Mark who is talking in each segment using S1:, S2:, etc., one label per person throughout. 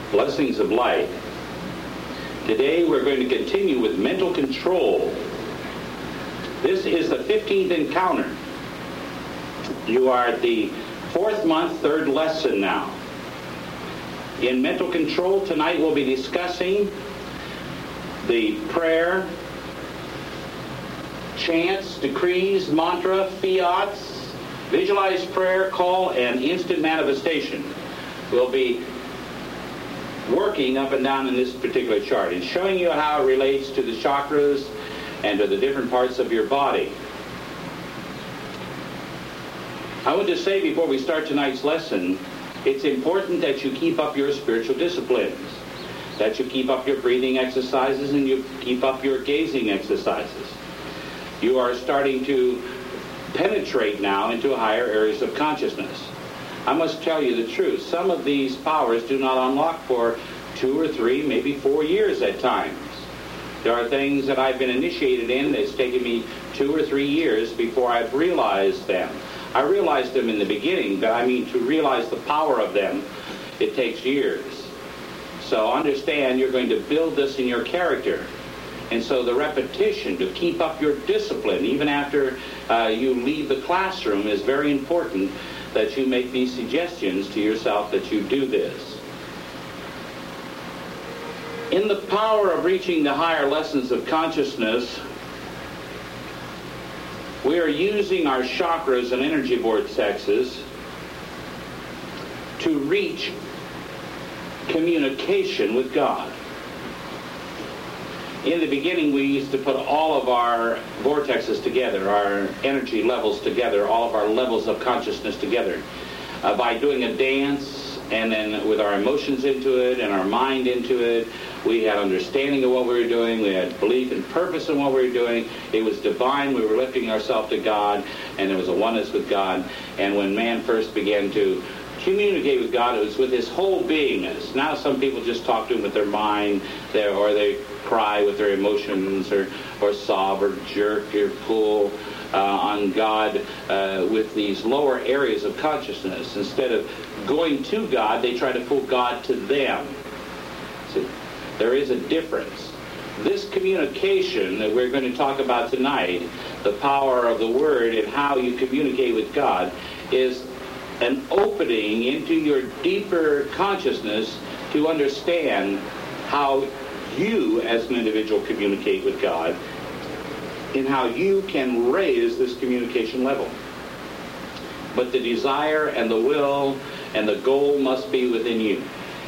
S1: blessings of light. Today we're going to continue with mental control. This is the 15th encounter. You are at the 4th month, 3rd lesson now. In mental control tonight we'll be discussing the prayer, chants, decrees, mantra, fiats, visualized prayer, call, and instant manifestation. We'll be working up and down in this particular chart and showing you how it relates to the chakras and to the different parts of your body. I want to say before we start tonight's lesson, it's important that you keep up your spiritual disciplines, that you keep up your breathing exercises and you keep up your gazing exercises. You are starting to penetrate now into higher areas of consciousness. I must tell you the truth. Some of these powers do not unlock for 2 or 3, maybe 4 years at times. There are things that I've been initiated in that's taken me 2 or 3 years before I've realized them. I realized them in the beginning, but to realize the power of them, it takes years. So understand you're going to build this in your character. And so the repetition to keep up your discipline, even after you leave the classroom, is very important, that you make these suggestions to yourself that you do this. In the power of reaching the higher lessons of consciousness, we are using our chakras and energy vortexes to reach communication with God. In the beginning, we used to put all of our vortexes together, our energy levels together, all of our levels of consciousness together, by doing a dance, and then with our emotions into it and our mind into it. We had understanding of what we were doing. We had belief and purpose in what we were doing. It was divine. We were lifting ourselves to God, and there was a oneness with God. And when man first began to communicate with God, it was with his whole beingness. Now some people just talk to him with their mind, or they cry with their emotions, or sob, or jerk, or pull on God with these lower areas of consciousness. Instead of going to God, they try to pull God to them. See, there is a difference. This communication that we're going to talk about tonight, the power of the Word and how you communicate with God, is an opening into your deeper consciousness to understand how you as an individual communicate with God and how you can raise this communication level. But the desire and the will and the goal must be within you.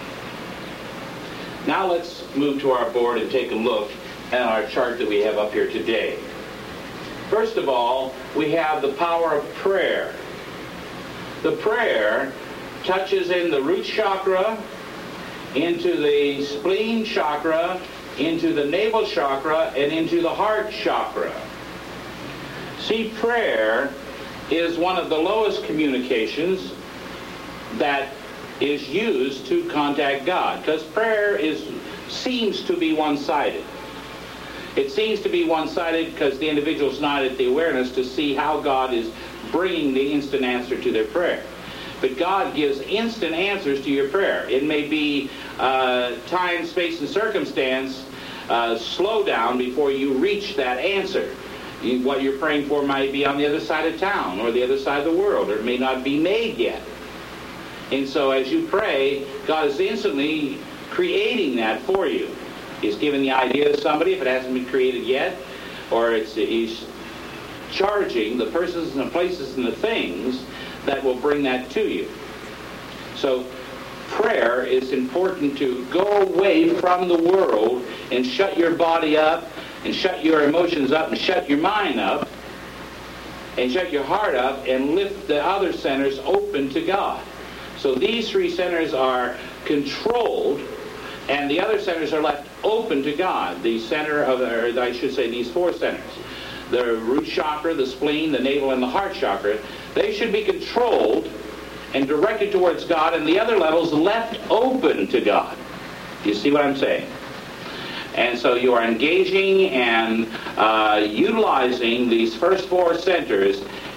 S1: Now let's move to our board and take a look at our chart that we have up here today. First of all, we have the power of prayer. The prayer touches in the root chakra, into the spleen chakra, into the navel chakra, and into the heart chakra. See, prayer is one of the lowest communications that is used to contact God, because prayer seems to be one-sided. It seems to be one-sided because the individual's not at the awareness to see how God is bringing the instant answer to their prayer. But God gives instant answers to your prayer. It may be time, space, and circumstance slow down before you reach that answer. What you're praying for might be on the other side of town or the other side of the world, or it may not be made yet. And so as you pray, God is instantly creating that for you. He's giving the idea to somebody if it hasn't been created yet, or he's charging the persons and the places and the things that will bring that to you. So prayer is important to go away from the world and shut your body up and shut your emotions up and shut your mind up and shut your heart up and lift the other centers open to God. So these 3 centers are controlled and the other centers are left open to God. The center of, or I should say these 4 centers, the root chakra, the spleen, the navel, and the heart chakra, they should be controlled and directed towards God, and the other levels left open to God. Do you see what I'm saying? And so you are engaging and utilizing these first 4 centers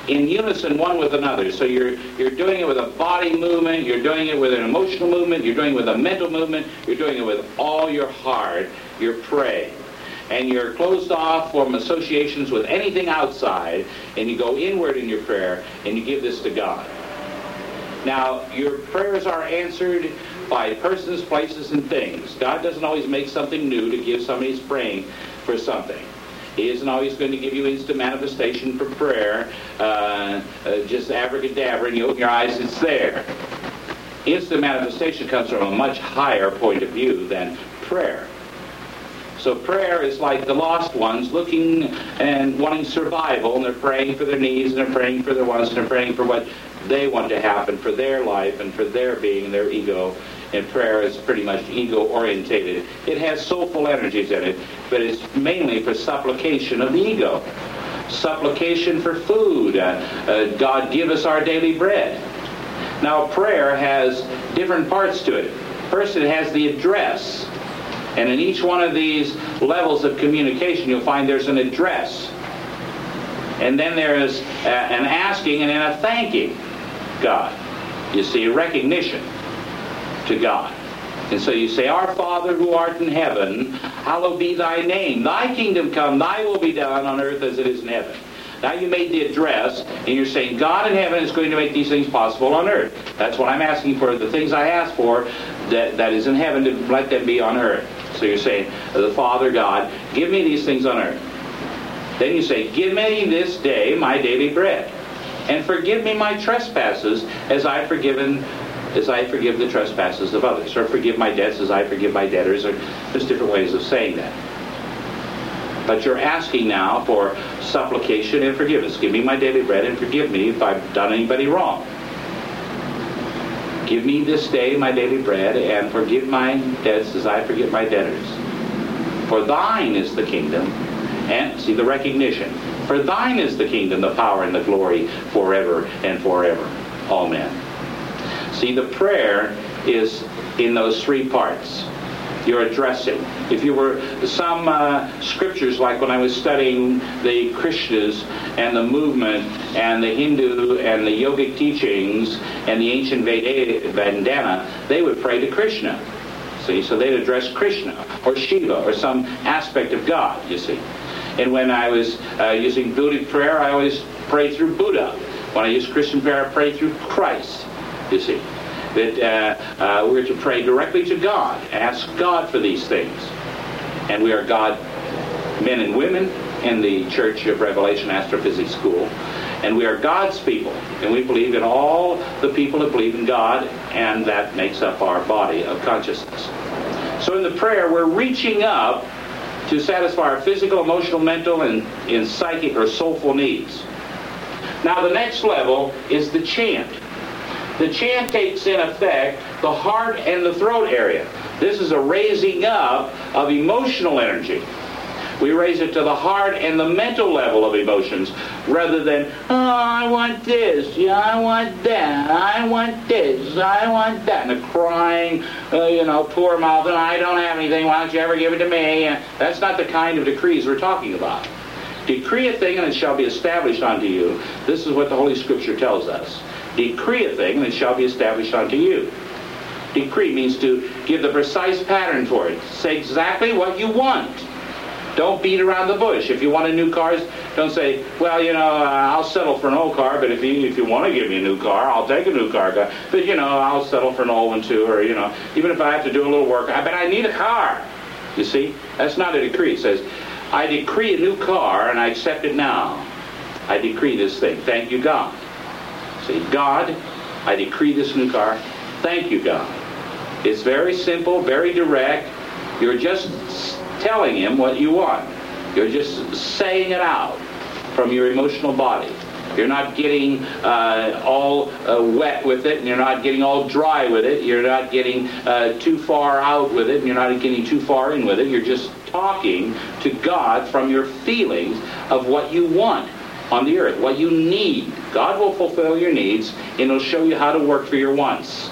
S1: in unison one with another. So you're doing it with a body movement, you're doing it with an emotional movement, you're doing it with a mental movement, you're doing it with all your heart. You're praying. And you're closed off from associations with anything outside, and you go inward in your prayer, and you give this to God. Now, your prayers are answered by persons, places, and things. God doesn't always make something new to give somebody who's praying for something. He isn't always going to give you instant manifestation for prayer, just abracadabra, and you open your eyes, it's there. Instant manifestation comes from a much higher point of view than prayer. So prayer is like the lost ones looking and wanting survival, and they're praying for their needs, and they're praying for their wants, and they're praying for what they want to happen for their life and for their being, their ego. And prayer is pretty much ego-orientated. It has soulful energies in it, but it's mainly for supplication of the ego. Supplication for food. God, give us our daily bread. Now, prayer has different parts to it. First, it has the address. And in each one of these levels of communication, you'll find there's an address. And then there is an asking and then a thanking God. You see, a recognition to God. And so you say, Our Father who art in heaven, hallowed be thy name. Thy kingdom come, thy will be done on earth as it is in heaven. Now you made the address, and you're saying God in heaven is going to make these things possible on earth. That's what I'm asking for. The things I ask for that is in heaven, to let them be on earth. So you're saying, the Father God, give me these things on earth. Then you say, give me this day my daily bread. And forgive me my trespasses as I forgive the trespasses of others. Or forgive my debts as I forgive my debtors. Or there's different ways of saying that. But you're asking now for supplication and forgiveness. Give me my daily bread and forgive me if I've done anybody wrong. Give me this day my daily bread and forgive my debts as I forgive my debtors. For thine is the kingdom. And see the recognition. For thine is the kingdom, the power, and the glory forever and forever. Amen. See, the prayer is in those three parts. You're addressing. If you were some scriptures, like when I was studying the Krishnas and the movement and the Hindu and the yogic teachings and the ancient Vedana, they would pray to Krishna. See, so they'd address Krishna or Shiva or some aspect of God, you see. And when I was using Buddhic prayer, I always pray through Buddha. When I use Christian prayer, I pray through Christ, you see. That we're to pray directly to God, ask God for these things. And we are God, men and women, in the Church of Revelation Astrophysics School. And we are God's people. And we believe in all the people that believe in God, and that makes up our body of consciousness. So in the prayer, we're reaching up to satisfy our physical, emotional, mental, and psychic or soulful needs. Now the next level is the chant. The chant takes in effect the heart and the throat area. This is a raising up of emotional energy. We raise it to the heart and the mental level of emotions, rather than, oh, I want this, yeah, I want that, I want this, I want that, and a crying, poor mouth, and I don't have anything, why don't you ever give it to me? And that's not the kind of decrees we're talking about. Decree a thing and it shall be established unto you. This is what the Holy Scripture tells us. Decree a thing and it shall be established unto you. Decree means to give the precise pattern for it. Say exactly what you want. Don't beat around the bush. If you want a new car, don't say, well, I'll settle for an old car, but if you want to give me a new car, I'll take a new car. But, I'll settle for an old one too, or, even if I have to do a little work, but I need a car. You see? That's not a decree. It says, I decree a new car, and I accept it now. I decree this thing. Thank you, God. See, God, I decree this new car. Thank you, God. It's very simple, very direct. You're just telling him what you want. You're just saying it out from your emotional body. You're not getting all wet with it, and you're not getting all dry with it. You're not getting too far out with it, and you're not getting too far in with it. You're just talking to God from your feelings of what you want on the earth, what you need. God will fulfill your needs, and he'll show you how to work for your wants.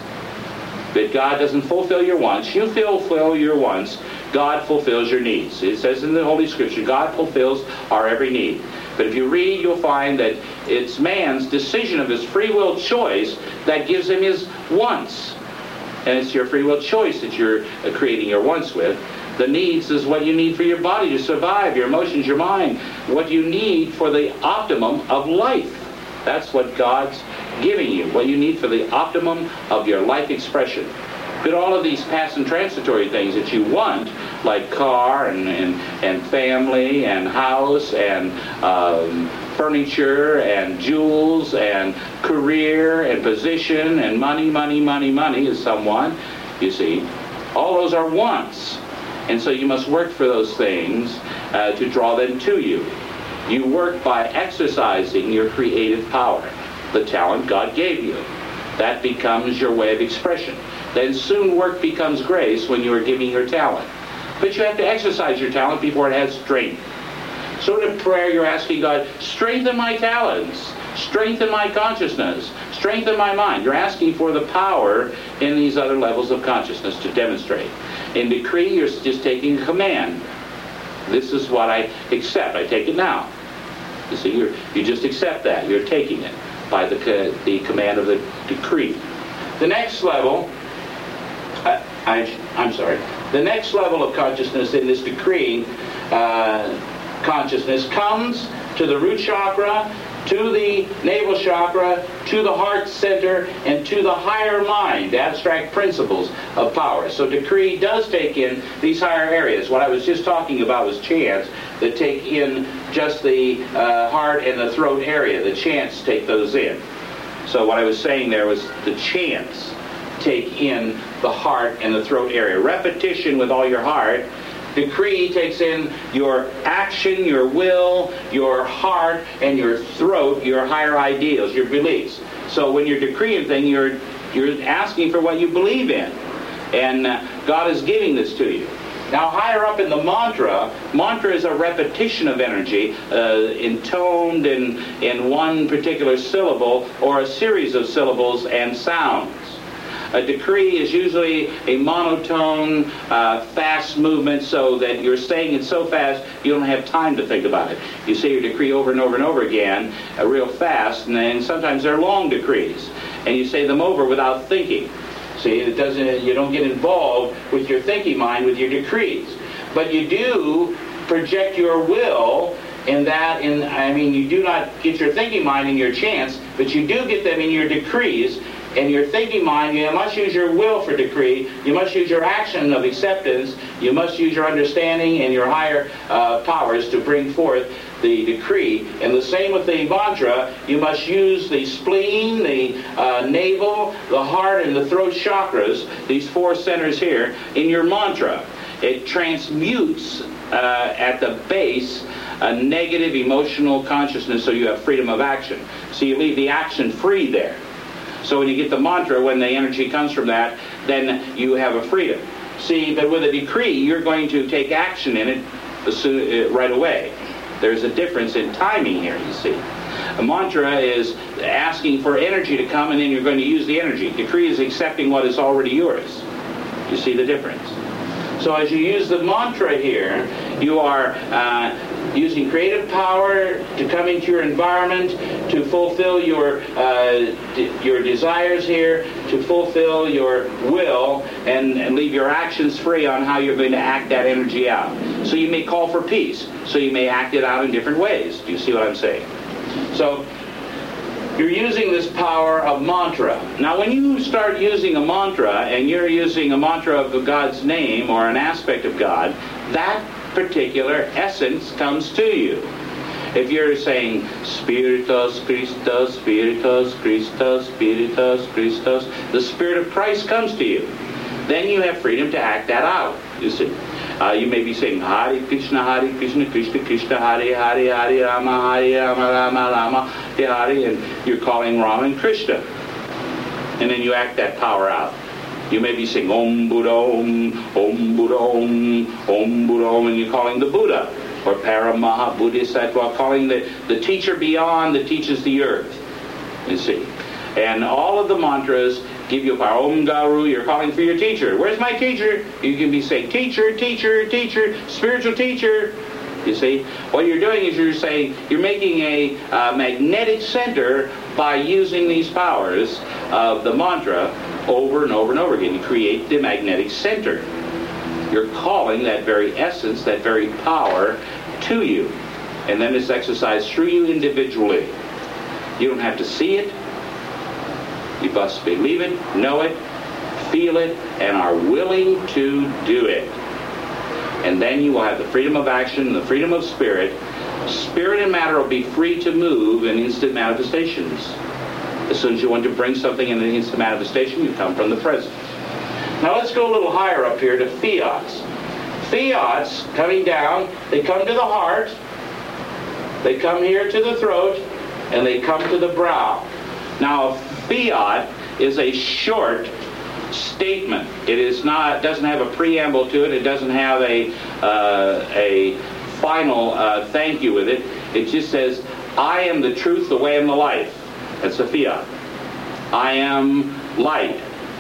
S1: But God doesn't fulfill your wants. You fulfill your wants. God fulfills your needs. It says in the Holy Scripture, God fulfills our every need. But if you read, you'll find that it's man's decision of his free will choice that gives him his wants. And it's your free will choice that you're creating your wants with. The needs is what you need for your body to survive, your emotions, your mind, what you need for the optimum of life. That's what God's giving you, what you need for the optimum of your life expression. But all of these past and transitory things that you want, like car and family and house and furniture and jewels and career and position and money is someone, you see, all those are wants. And so you must work for those things to draw them to you. You work by exercising your creative power, the talent God gave you. That becomes your way of expression. Then soon work becomes grace when you are giving your talent. But you have to exercise your talent before it has strength. So in prayer you're asking God, strengthen my talents, strengthen my consciousness, strengthen my mind. You're asking for the power in these other levels of consciousness to demonstrate. In decree, you're just taking a command. This is what I accept. I take it now. You see, you just accept that. You're taking it by the command of the decree. The next level, the next level of consciousness in this decree consciousness comes to the root chakra, to the navel chakra, to the heart center, and to the higher mind, the abstract principles of power. So decree does take in these higher areas. What I was just talking about was chants that take in just the heart and the throat area. The chants take those in. So what I was saying there was the chants take in the heart and the throat area. Repetition with all your heart. Decree takes in your action, your will, your heart, and your throat, your higher ideals, your beliefs. So when you're decreeing things, you're asking for what you believe in. And God is giving this to you. Now higher up in the mantra is a repetition of energy intoned in one particular syllable or a series of syllables and sounds. A decree is usually a monotone, fast movement so that you're saying it so fast you don't have time to think about it. You say your decree over and over and over again, real fast, and then sometimes they're long decrees. And you say them over without thinking. See, you don't get involved with your thinking mind with your decrees. But you do project your will in that, you do not get your thinking mind in your chants, but you do get them in your decrees. In your thinking mind, you must use your will for decree. You must use your action of acceptance. You must use your understanding and your higher powers to bring forth the decree. And the same with the mantra. You must use the spleen, the navel, the heart, and the throat chakras, these four centers here, in your mantra. It transmutes at the base a negative emotional consciousness so you have freedom of action. So you leave the action free there. So when you get the mantra, when the energy comes from that, then you have a freedom. See, but with a decree, you're going to take action in it right away. There's a difference in timing here, you see. A mantra is asking for energy to come, and then you're going to use the energy. Decree is accepting what is already yours. You see the difference? So as you use the mantra here, you are using creative power to come into your environment, to fulfill your desires here, to fulfill your will, and leave your actions free on how you're going to act that energy out. So you may call for peace, so you may act it out in different ways. Do you see what I'm saying? So you're using this power of mantra. Now when you start using a mantra, and you're using a mantra of God's name or an aspect of God, that particular essence comes to you. If you're saying Spiritus Christus, Spiritus Christus, Spiritus Christus, the Spirit of Christ comes to you. Then you have freedom to act that out, you see. You may be saying Hare Krishna, Krishna Krishna, Hare Hare, Hare Rama, Hare Rama, Rama Rama, Hare, and you're calling Rama and Krishna. And then you act that power out. You may be saying Om Buddha Om, Om Buddha Om, Om Buddha Om, and you're calling the Buddha, or Paramaha Bodhisattva, calling the teacher beyond that teaches the earth, you see. And all of the mantras give you power. Om Garu, you're calling for your teacher. Where's my teacher? You can be saying, teacher, teacher, teacher, spiritual teacher. You see, what you're doing is you're making a magnetic center by using these powers of the mantra over and over and over again. You create the magnetic center. You're calling that very essence, that very power to you. And then it's exercised through you individually. You don't have to see it. You must believe it, know it, feel it, and are willing to do it. And then you will have the freedom of action, the freedom of spirit. Spirit and matter will be free to move in instant manifestations. As soon as you want to bring something in an instant manifestation, you come from the present. Now let's go a little higher up here to fiats. Fiats, coming down, they come to the heart, they come here to the throat, and they come to the brow. Now a fiat is a short statement. It is not, doesn't have a preamble to it. It doesn't have a final thank you with it. It just says, I am the truth, the way, and the life. That's a fiat. I am light.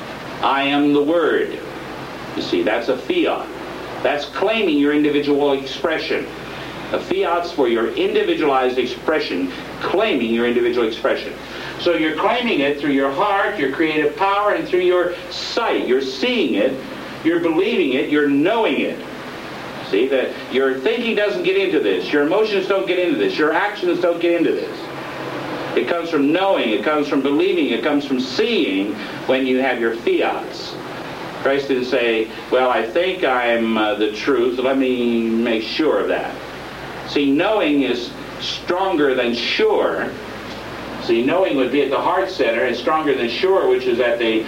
S1: I am the word. You see, that's a fiat. That's claiming your individual expression. A fiat's for your individualized expression, claiming your individual expression. So you're claiming it through your heart, your creative power, and through your sight. You're seeing it, you're believing it, you're knowing it. See, that your thinking doesn't get into this, your emotions don't get into this, your actions don't get into this. It comes from knowing, it comes from believing, it comes from seeing when you have your fiats. Christ didn't say, well, I think I'm the truth, let me make sure of that. See, knowing is stronger than sure. See, knowing would be at the heart center and stronger than sure, which is at the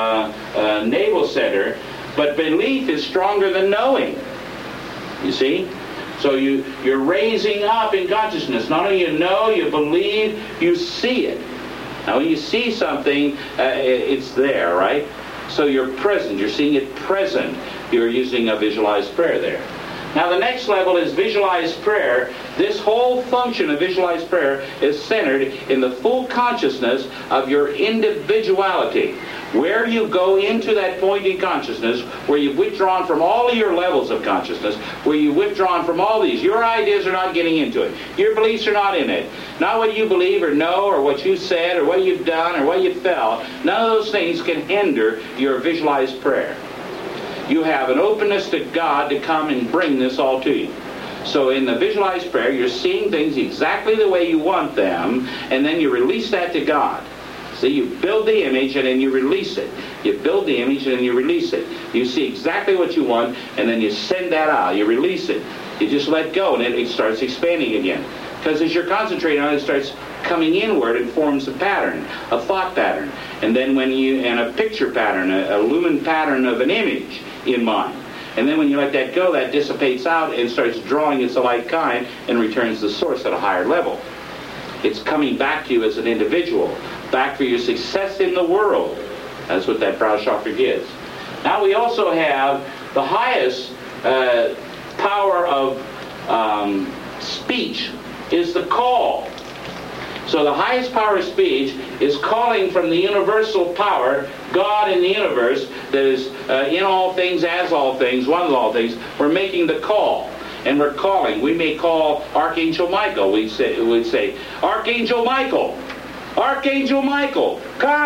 S1: navel center. But belief is stronger than knowing. You see? So you're raising up in consciousness. Not only you know, you believe, you see it. Now when you see something, it's there, right? So you're present. You're seeing it present. You're using a visualized prayer there. Now the next level is visualized prayer. This whole function of visualized prayer is centered in the full consciousness of your individuality. Where you go into that point in consciousness, where you've withdrawn from all of your levels of consciousness, where you've withdrawn from all these. Your ideas are not getting into it. Your beliefs are not in it. Not what you believe or know or what you said or what you've done or what you felt. None of those things can hinder your visualized prayer. You have an openness to God to come and bring this all to you. So in the visualized prayer, you're seeing things exactly the way you want them, and then you release that to God. See, you build the image and then you release it. You build the image and then you release it. You see exactly what you want, and then you send that out. You release it. You just let go, and it starts expanding again. Because as you're concentrating on it, it starts coming inward and forms a pattern, a thought pattern. And then and a picture pattern, a lumen pattern of an image in mind. And then when you let that go, that dissipates out and starts drawing its like kind and returns the source at a higher level. It's coming back to you as an individual, back for your success in the world. That's what that brow chakra gives. Now we also have the highest power of speech is the call. So the highest power of speech is calling from the universal power, God in the universe, that is in all things, as all things, one of all things. We're making the call. And we're calling. We may call Archangel Michael. We'd say, Archangel Michael, Archangel Michael,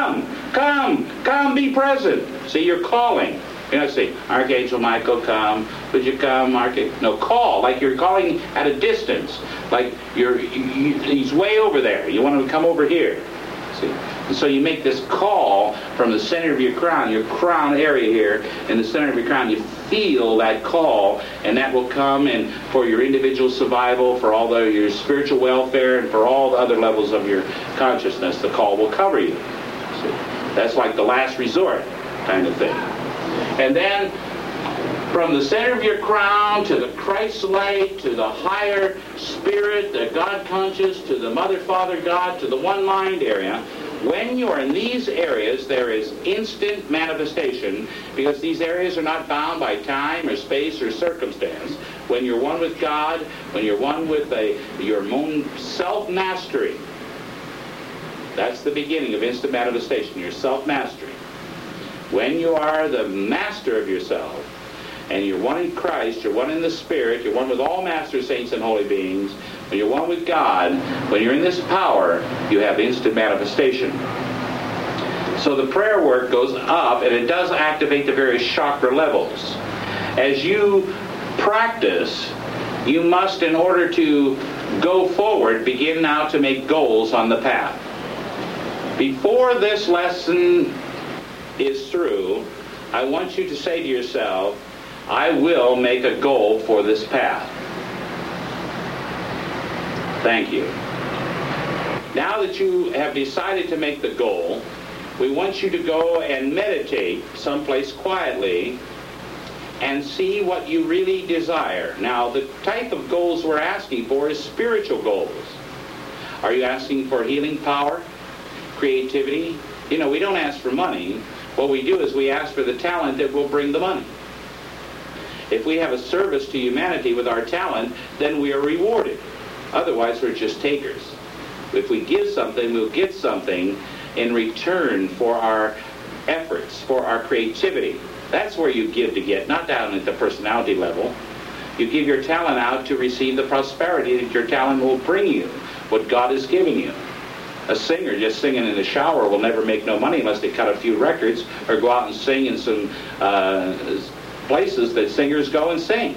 S1: come, be present. See, you're calling. You know, say, Archangel Michael, come. Would you come, Archangel? No, call, like you're calling at a distance. Like he's way over there. You want him to come over here. See? And so you make this call from the center of your crown area here, in the center of your crown. You feel that call, and that will come and for your individual survival, for all your spiritual welfare, and for all the other levels of your consciousness, the call will cover you. See? That's like the last resort kind of thing. And then from the center of your crown to the Christ light, to the higher spirit, the God conscious, to the Mother, Father, God, to the one mind area, when you are in these areas, there is instant manifestation, because these areas are not bound by time or space or circumstance. When you're one with God, when you're one with your own self-mastery, that's the beginning of instant manifestation, your self-mastery. When you are the master of yourself, and you're one in Christ, you're one in the Spirit, you're one with all master saints and holy beings, when you're one with God, when you're in this power, you have instant manifestation. So the prayer work goes up, and it does activate the various chakra levels. As you practice, you must, in order to go forward, begin now to make goals on the path. Before this lesson is through, I want you to say to yourself, I will make a goal for this path. Thank you. Now that you have decided to make the goal, we want you to go and meditate someplace quietly and see what you really desire. Now, the type of goals we're asking for is spiritual goals. Are you asking for healing power, creativity? You know, we don't ask for money. What we do is we ask for the talent that will bring the money. If we have a service to humanity with our talent, then we are rewarded. Otherwise, we're just takers. If we give something, we'll get something in return for our efforts, for our creativity. That's where you give to get, not down at the personality level. You give your talent out to receive the prosperity that your talent will bring you, what God has given you. A singer just singing in the shower will never make no money unless they cut a few records or go out and sing in some places that singers go and sing.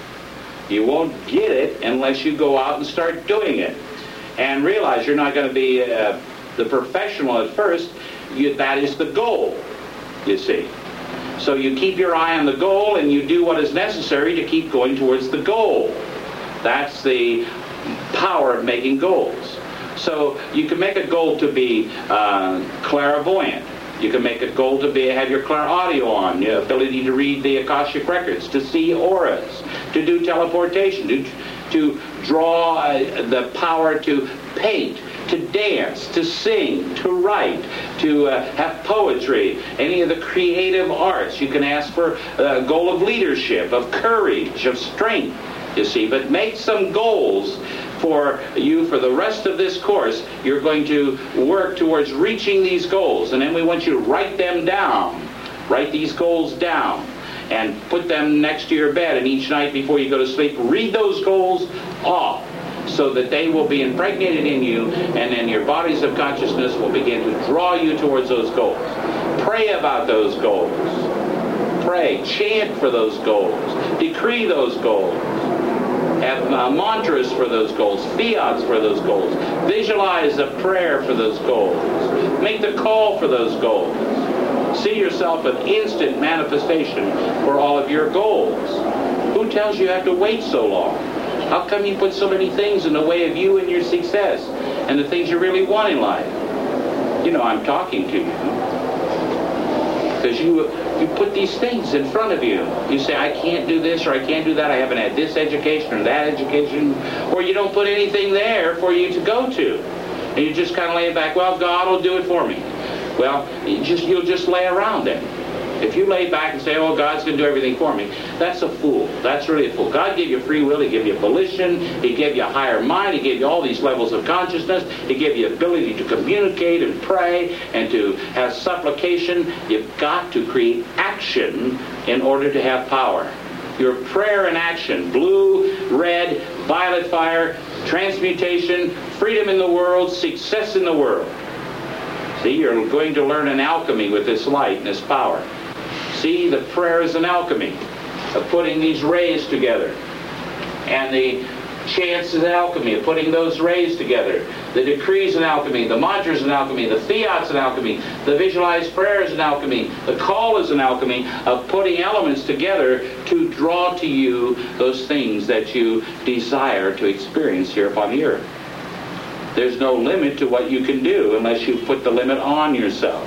S1: You won't get it unless you go out and start doing it. And realize you're not going to be the professional at first. That is the goal, you see. So you keep your eye on the goal and you do what is necessary to keep going towards the goal. That's the power of making goals. So you can make a goal to be clairvoyant. You can make a goal to have your clairaudio on, the ability to read the Akashic records, to see auras, to do teleportation, to draw the power to paint, to dance, to sing, to write, to have poetry, any of the creative arts. You can ask for a goal of leadership, of courage, of strength, you see. But make some goals for you for the rest of this course. You're going to work towards reaching these goals, and then we want you to write them down. Write these goals down and put them next to your bed, and each night before you go to sleep, read those goals off so that they will be impregnated in you, and then your bodies of consciousness will begin to draw you towards those goals. Pray about those goals. Pray, chant for those goals, decree those goals. Have mantras for those goals, fiats for those goals. Visualize a prayer for those goals. Make the call for those goals. See yourself with instant manifestation for all of your goals. Who tells you have to wait so long? How come you put so many things in the way of you and your success and the things you really want in life? You know, I'm talking to you. Because you put these things in front of you. You say, I can't do this or I can't do that. I haven't had this education or that education. Or you don't put anything there for you to go to. And you just kind of lay back, well, God will do it for me. Well, you'll just lay around it. If you lay back and say, oh, God's going to do everything for me, that's a fool. That's really a fool. God gave you free will. He gave you volition. He gave you a higher mind. He gave you all these levels of consciousness. He gave you ability to communicate and pray and to have supplication. You've got to create action in order to have power. Your prayer and action, blue, red, violet fire, transmutation, freedom in the world, success in the world. See, you're going to learn an alchemy with this light and this power. See, the prayer is an alchemy of putting these rays together. And the chants is an alchemy of putting those rays together. The decrees an alchemy. The mantras an alchemy. The fiats an alchemy. The visualized prayer is an alchemy. The call is an alchemy of putting elements together to draw to you those things that you desire to experience here upon the earth. There's no limit to what you can do unless you put the limit on yourself.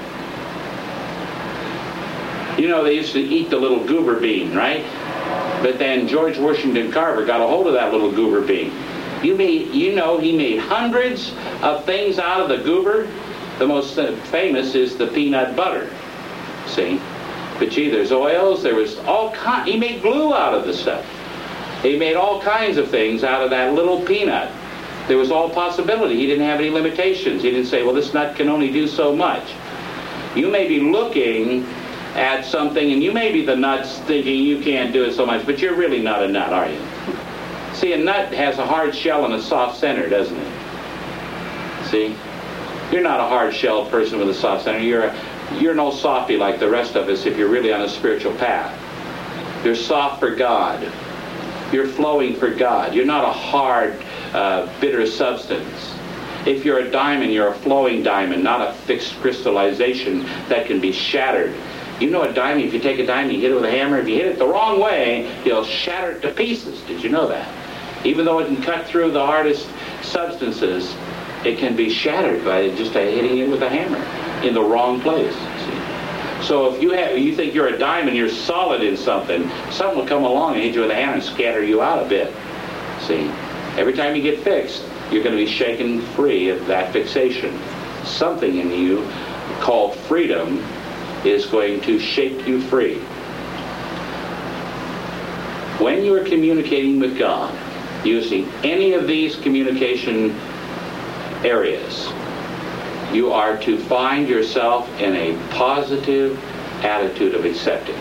S1: You know, they used to eat the little goober bean, right? But then George Washington Carver got a hold of that little goober bean. You know, he made hundreds of things out of the goober. The most famous is the peanut butter. See? But gee, there's oils. There was all kinds. He made glue out of the stuff. He made all kinds of things out of that little peanut. There was all possibility. He didn't have any limitations. He didn't say, well, this nut can only do so much. You may be looking at something, and you may be the nuts thinking you can't do it so much, but you're really not a nut, are you? See, a nut has a hard shell and a soft center, doesn't it? See? You're not a hard-shelled person with a soft center. You're no softy like the rest of us if you're really on a spiritual path. You're soft for God. You're flowing for God. You're not a hard, bitter substance. If you're a diamond, you're a flowing diamond, not a fixed crystallization that can be shattered. You know a diamond, if you take a diamond, you hit it with a hammer, if you hit it the wrong way, you'll shatter it to pieces. Did you know that? Even though it can cut through the hardest substances, it can be shattered by just hitting it with a hammer in the wrong place. See? So if you think you're a diamond, you're solid in something, something will come along and hit you with a hammer and scatter you out a bit. See? Every time you get fixed, you're going to be shaken free of that fixation. Something in you called freedom is going to shake you free. When you are communicating with God, using any of these communication areas, you are to find yourself in a positive attitude of acceptance.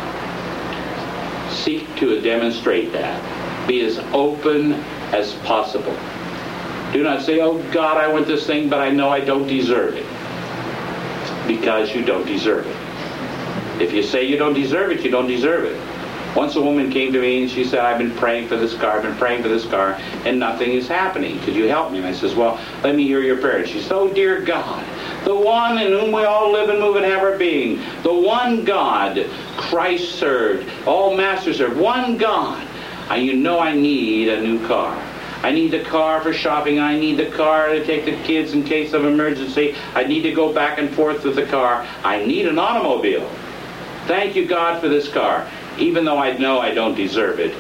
S1: Seek to demonstrate that. Be as open as possible. Do not say, oh God, I want this thing, but I know I don't deserve it. Because you don't deserve it. If you say you don't deserve it, you don't deserve it. Once a woman came to me and she said, I've been praying for this car, and nothing is happening. Could you help me? And I says, well, let me hear your prayer. And she said, oh, dear God, the one in whom we all live and move and have our being, the one God Christ served, all masters served, one God. And you know I need a new car. I need the car for shopping. I need the car to take the kids in case of emergency. I need to go back and forth with the car. I need an automobile. Thank you, God, for this car, even though I know I don't deserve it.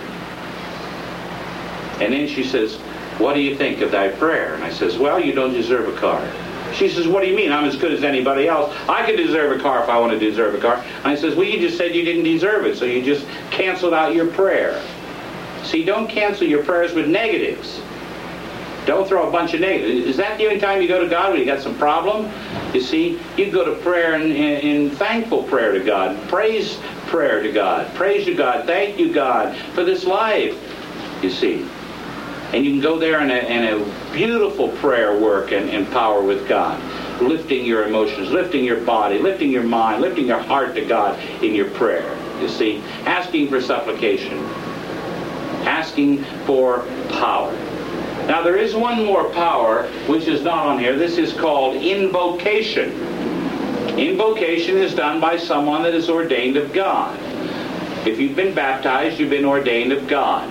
S1: And then she says, what do you think of thy prayer? And I says, well, you don't deserve a car. She says, what do you mean? I'm as good as anybody else. I can deserve a car if I want to deserve a car. And I says, well, you just said you didn't deserve it, so you just canceled out your prayer. See, don't cancel your prayers with negatives. Don't throw a bunch of negatives. Is that the only time you go to God when you got some problem? You see, you go to prayer in thankful prayer to God, praise prayer to God, praise you God, thank you God for this life, you see. And you can go there in a beautiful prayer work and power with God, lifting your emotions, lifting your body, lifting your mind, lifting your heart to God in your prayer, you see, asking for supplication, asking for power. Now there is one more power which is not on here. This is called invocation. Invocation is done by someone that is ordained of God. If you've been baptized, you've been ordained of God.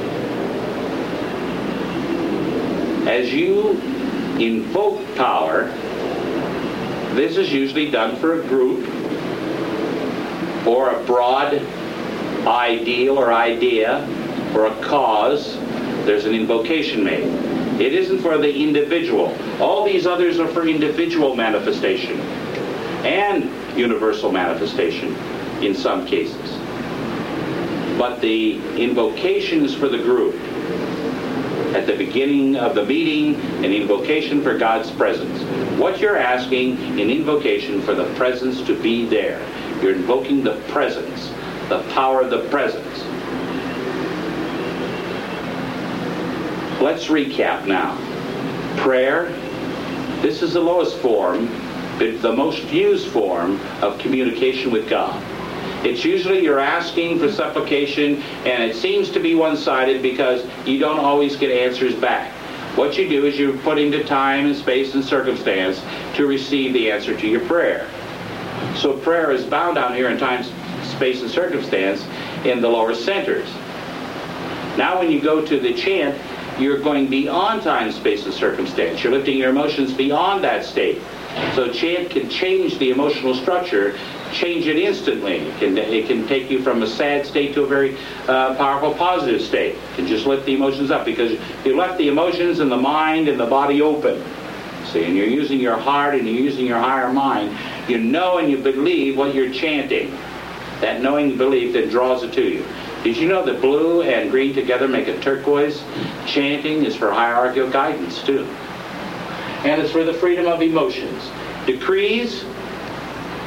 S1: As you invoke power, this is usually done for a group or a broad ideal or idea or a cause. There's an invocation made. It isn't for the individual. All these others are for individual manifestation and universal manifestation in some cases. But the invocation is for the group. At the beginning of the meeting, an invocation for God's presence. What you're asking, an invocation for the presence to be there. You're invoking the presence, the power of the presence. Let's recap now. Prayer, this is the lowest form, but the most used form of communication with God. It's usually you're asking for supplication, and it seems to be one-sided because you don't always get answers back. What you do is you put into time and space and circumstance to receive the answer to your prayer. So prayer is bound down here in time, space, and circumstance in the lower centers. Now when you go to the chant, you're going beyond time, space, and circumstance. You're lifting your emotions beyond that state. So chant can change the emotional structure, change it instantly. It can take you from a sad state to a very powerful positive state. It can just lift the emotions up because you left the emotions and the mind and the body open. See, and you're using your heart and you're using your higher mind. You know and you believe what you're chanting. That knowing and belief that draws it to you. Did you know that blue and green together make a turquoise? Chanting is for hierarchical guidance too. And it's for the freedom of emotions. Decrees,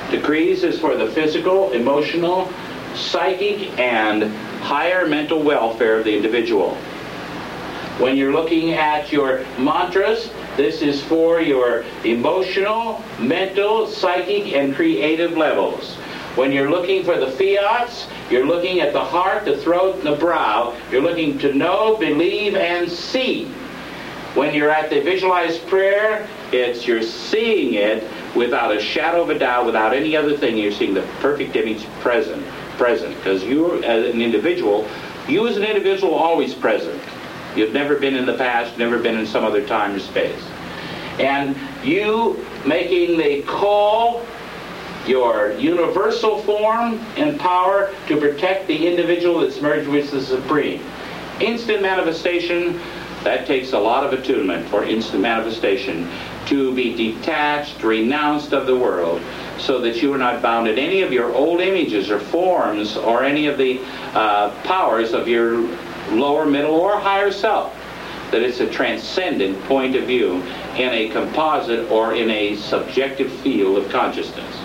S1: Decrees is for the physical, emotional, psychic, and higher mental welfare of the individual. When you're looking at your mantras, this is for your emotional, mental, psychic, and creative levels. When you're looking for the fiats, you're looking at the heart, the throat, and the brow. You're looking to know, believe, and see. When you're at the visualized prayer, you're seeing it without a shadow of a doubt, without any other thing. You're seeing the perfect image present. Because you as an individual are always present. You've never been in the past, never been in some other time or space. And you making the call, your universal form and power to protect the individual that's merged with the Supreme. Instant manifestation, that takes a lot of attunement for instant manifestation, to be detached, renounced of the world, so that you are not bound in any of your old images or forms or any of the powers of your lower, middle, or higher self. That it's a transcendent point of view in a composite or in a subjective field of consciousness.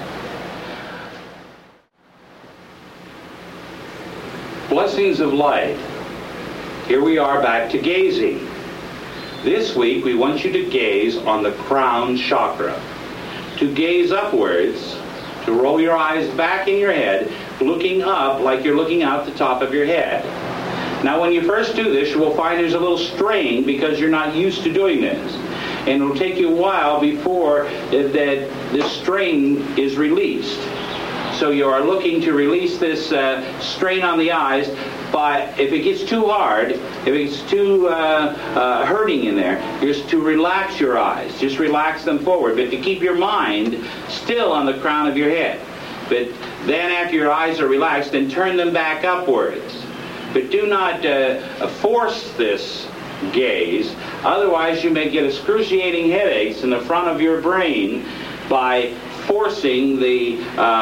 S1: Blessings of light. Here we are back to gazing. This week we want you to gaze on the crown chakra. To gaze upwards, to roll your eyes back in your head, looking up like you're looking out the top of your head. Now when you first do this, you will find there's a little strain because you're not used to doing this. And it will take you a while before that this strain is released. So you are looking to release this strain on the eyes, but if it gets too hard, if it's too hurting in there, just to relax your eyes. Just relax them forward, but to keep your mind still on the crown of your head. But then after your eyes are relaxed, then turn them back upwards. But do not force this gaze. Otherwise, you may get excruciating headaches in the front of your brain by forcing the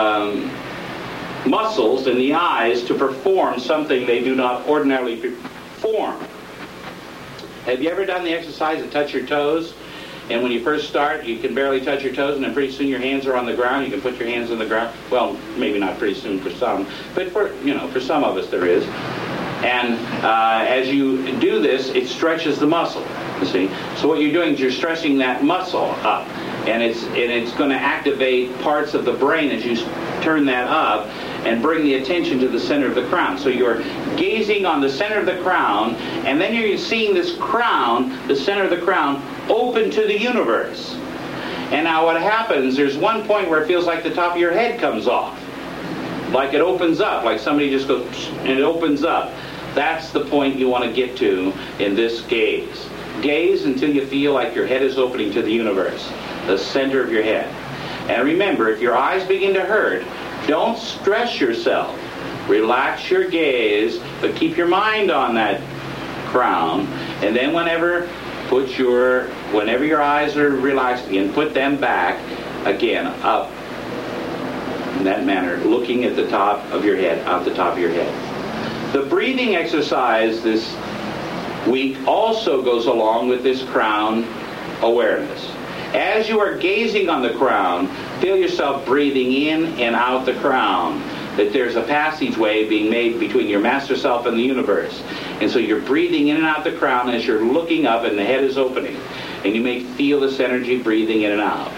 S1: muscles in the eyes to perform something they do not ordinarily perform. Have you ever done the exercise to touch your toes? And when you first start, you can barely touch your toes, and then pretty soon your hands are on the ground. You can put your hands on the ground. Well, maybe not pretty soon for some, but for some of us there is. And as you do this, it stretches the muscle. You see. So what you're doing is you're stretching that muscle up, and it's going to activate parts of the brain as you turn that up and bring the attention to the center of the crown. So you're gazing on the center of the crown, and then you're seeing this crown, the center of the crown, open to the universe. And now what happens, there's one point where it feels like the top of your head comes off. Like it opens up, like somebody just goes, and it opens up. That's the point you want to get to in this gaze. Gaze until you feel like your head is opening to the universe, the center of your head. And remember, if your eyes begin to hurt, don't stress yourself. Relax your gaze, but keep your mind on that crown. And then whenever your eyes are relaxed again, put them back again, up. In that manner, looking at the top of your head, out the top of your head. The breathing exercise this week also goes along with this crown awareness. As you are gazing on the crown, feel yourself breathing in and out the crown. That there's a passageway being made between your master self and the universe. And so you're breathing in and out the crown as you're looking up and the head is opening. And you may feel this energy breathing in and out.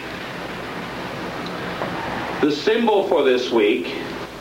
S1: The symbol for this week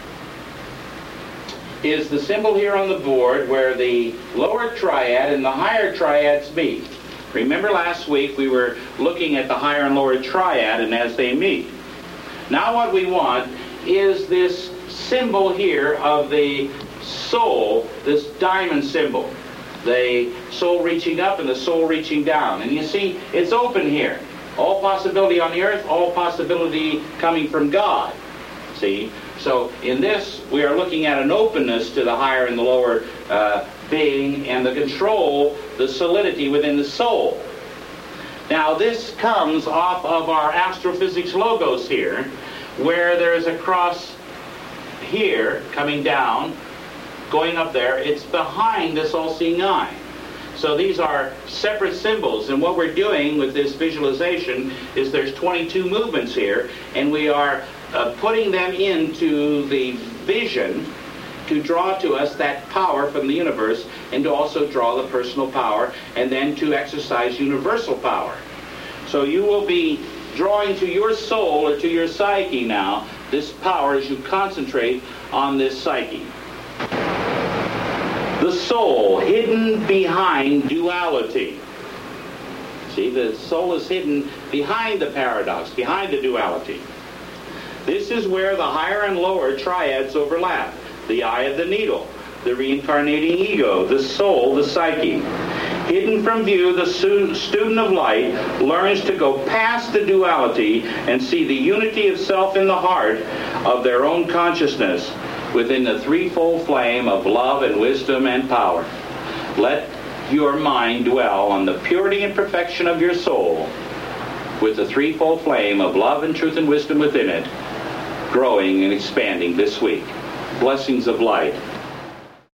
S1: is the symbol here on the board where the lower triad and the higher triads meet. Remember last week we were looking at the higher and lower triad and as they meet. Now what we want is this symbol here of the soul, this diamond symbol. The soul reaching up and the soul reaching down. And you see, it's open here. All possibility on the earth, all possibility coming from God. See? So in this, we are looking at an openness to the higher and the lower being, and the control, the solidity within the soul. Now this comes off of our astrophysics logos here, where there's a cross here coming down, going up there. It's behind this all-seeing eye. So these are separate symbols, and what we're doing with this visualization is there's 22 movements here, and we are putting them into the vision to draw to us that power from the universe, and to also draw the personal power, and then to exercise universal power. So you will be drawing to your soul or to your psyche now this power as you concentrate on this psyche. The soul hidden behind duality. See, the soul is hidden behind the paradox, behind the duality. This is where the higher and lower triads overlap. The eye of the needle, the reincarnating ego, the soul, the psyche. Hidden from view, the student of light learns to go past the duality and see the unity of self in the heart of their own consciousness within the threefold flame of love and wisdom and power. Let your mind dwell on the purity and perfection of your soul with the threefold flame of love and truth and wisdom within it, growing and expanding this week. Blessings of light.